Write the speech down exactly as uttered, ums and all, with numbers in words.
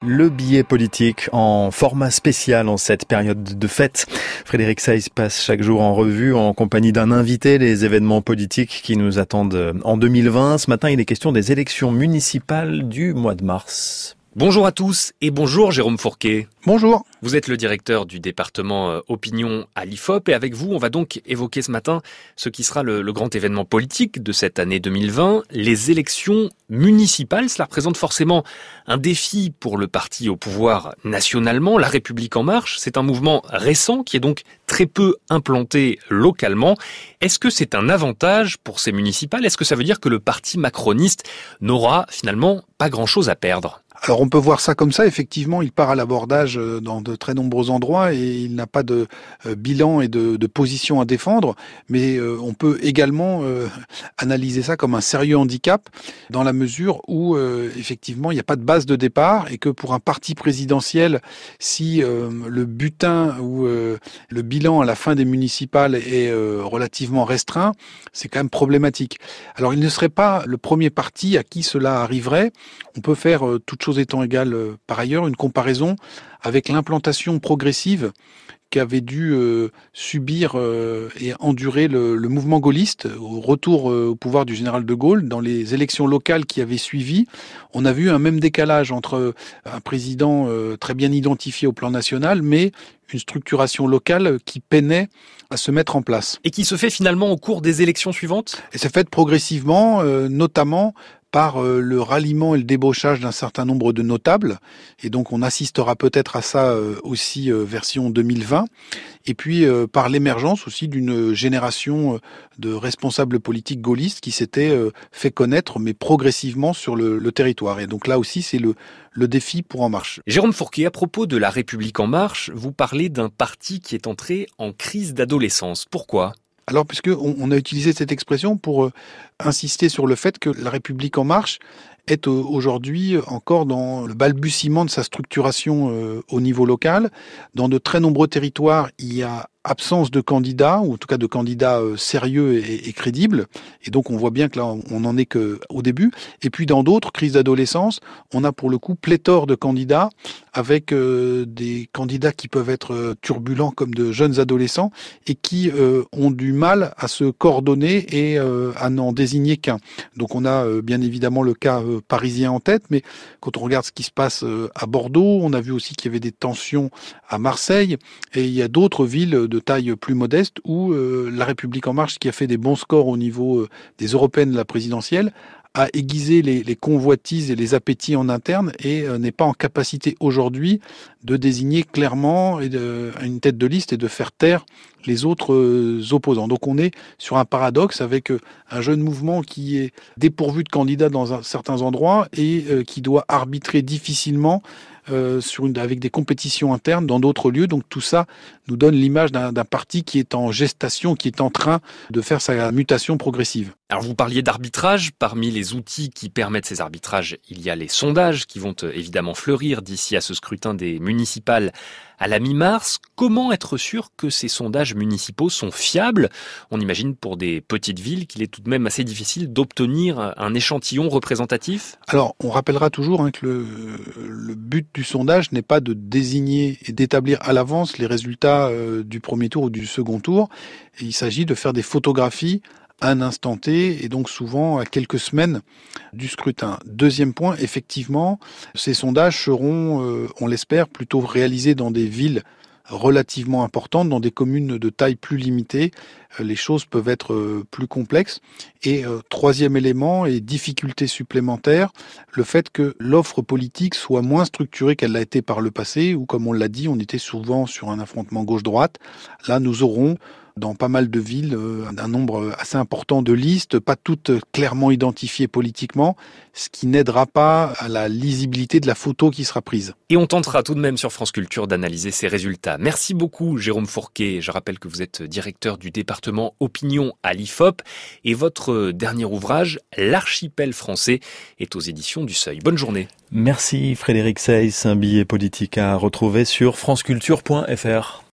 Le billet politique en format spécial en cette période de fête. Frédéric Seiss passe chaque jour en revue en compagnie d'un invité les événements politiques qui nous attendent en deux mille vingt. Ce matin, il est question des élections municipales du mois de mars. Bonjour à tous et bonjour Jérôme Fourquet. Bonjour. Vous êtes le directeur du département Opinion à l'I F O P et avec vous, on va donc évoquer ce matin ce qui sera le, le grand événement politique de cette année deux mille vingt, les élections municipales. Cela représente forcément un défi pour le parti au pouvoir nationalement, La République en marche. C'est un mouvement récent qui est donc très peu implanté localement. Est-ce que c'est un avantage pour ces municipales ? Est-ce que ça veut dire que le parti macroniste n'aura finalement pas grand-chose à perdre ? Alors on peut voir ça comme ça, effectivement, il part à l'abordage dans de très nombreux endroits et il n'a pas de bilan et de, de position à défendre, mais on peut également analyser ça comme un sérieux handicap dans la mesure où effectivement il n'y a pas de base de départ et que pour un parti présidentiel, si le butin ou le bilan à la fin des municipales est relativement restreint, c'est quand même problématique. Alors il ne serait pas le premier parti à qui cela arriverait. On peut faire toute chose étant égale euh, par ailleurs, une comparaison avec l'implantation progressive qu'avait dû euh, subir euh, et endurer le, le mouvement gaulliste au retour euh, au pouvoir du général de Gaulle. Dans les élections locales qui avaient suivi, on a vu un même décalage entre un président euh, très bien identifié au plan national, mais une structuration locale qui peinait à se mettre en place. Et qui se fait finalement au cours des élections suivantes ? Et c'est fait progressivement, euh, notamment par le ralliement et le débauchage d'un certain nombre de notables. Et donc on assistera peut-être à ça aussi version deux mille vingt. Et puis par l'émergence aussi d'une génération de responsables politiques gaullistes qui s'étaient fait connaître, mais progressivement sur le, le territoire. Et donc là aussi, c'est le, le défi pour En Marche. Jérôme Fourquet, à propos de La République En Marche, vous parlez d'un parti qui est entré en crise d'adolescence. Pourquoi ? Alors, puisque on, on a utilisé cette expression pour euh, insister sur le fait que La République En Marche est euh, aujourd'hui encore dans le balbutiement de sa structuration euh, au niveau local. Dans de très nombreux territoires, il y a absence de candidats, ou en tout cas de candidats euh, sérieux et, et crédibles. Et donc on voit bien que là, on n'en est qu'au début. Et puis dans d'autres crises d'adolescence, on a pour le coup pléthore de candidats, avec euh, des candidats qui peuvent être euh, turbulents comme de jeunes adolescents, et qui euh, ont du mal à se coordonner et euh, à n'en désigner qu'un. Donc on a euh, bien évidemment le cas euh, parisien en tête, mais quand on regarde ce qui se passe euh, à Bordeaux, on a vu aussi qu'il y avait des tensions à Marseille, et il y a d'autres villes de taille plus modeste où euh, La République En Marche, qui a fait des bons scores au niveau euh, des européennes de la présidentielle, a aiguisé les, les convoitises et les appétits en interne et euh, n'est pas en capacité aujourd'hui de désigner clairement et de, une tête de liste et de faire taire les autres euh, opposants. Donc on est sur un paradoxe avec euh, un jeune mouvement qui est dépourvu de candidats dans un, certains endroits et euh, qui doit arbitrer difficilement Euh, sur une, avec des compétitions internes dans d'autres lieux. Donc tout ça nous donne l'image d'un, d'un parti qui est en gestation, qui est en train de faire sa mutation progressive. Alors vous parliez d'arbitrage. Parmi les outils qui permettent ces arbitrages, il y a les sondages qui vont évidemment fleurir d'ici à ce scrutin des municipales à la mi-mars. Comment être sûr que ces sondages municipaux sont fiables ? On imagine pour des petites villes qu'il est tout de même assez difficile d'obtenir un échantillon représentatif. Alors on rappellera toujours hein, que le, le but du sondage n'est pas de désigner et d'établir à l'avance les résultats euh, du premier tour ou du second tour. Et il s'agit de faire des photographies à un instant T et donc souvent à quelques semaines du scrutin. Deuxième point, effectivement, ces sondages seront, euh, on l'espère, plutôt réalisés dans des villes relativement importantes, dans des communes de taille plus limitée. Les choses peuvent être plus complexes. Et euh, troisième élément et difficulté supplémentaire, le fait que l'offre politique soit moins structurée qu'elle l'a été par le passé, où comme on l'a dit, on était souvent sur un affrontement gauche-droite. Là, nous aurons dans pas mal de villes euh, un nombre assez important de listes, pas toutes clairement identifiées politiquement, ce qui n'aidera pas à la lisibilité de la photo qui sera prise. Et on tentera tout de même sur France Culture d'analyser ces résultats. Merci beaucoup Jérôme Fourquet. Je rappelle que vous êtes directeur du département Opinion à l'I F O P et votre dernier ouvrage, L'archipel français, est aux éditions du Seuil. Bonne journée. Merci Frédéric Seiss, un billet politique à retrouver sur franceculture point f r.